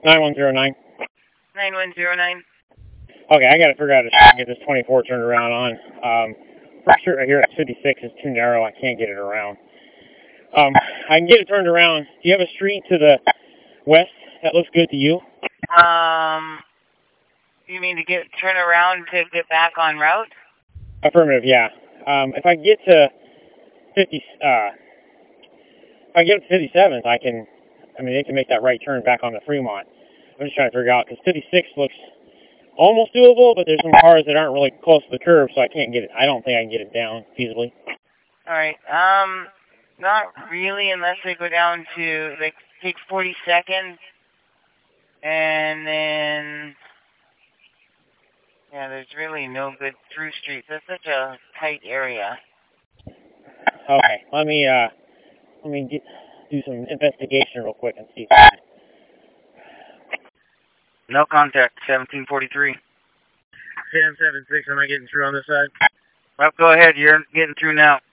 9109. 9109. Okay, I gotta figure out how to get this 24 turned around on. First street right here at 56 is too narrow. I can't get it around. I can get it turned around. Do you have a street to the west that looks good to you? You mean to turn around to get back on route? Affirmative, yeah. If I get to 50, if I get up to 57th, they can make that right turn back onto Fremont. I'm just trying to figure out, because 56 looks almost doable, but there's some cars that aren't really close to the curb, so I can't get it. I don't think I can get it down feasibly. All right. Not really, unless they go down to, like, take 42nd, and then, yeah, there's really no good through streets. That's such a tight area. Okay, let me do some investigation real quick and see. No contact, 1743. 1076, am I getting through on this side? Well, go ahead. You're getting through now.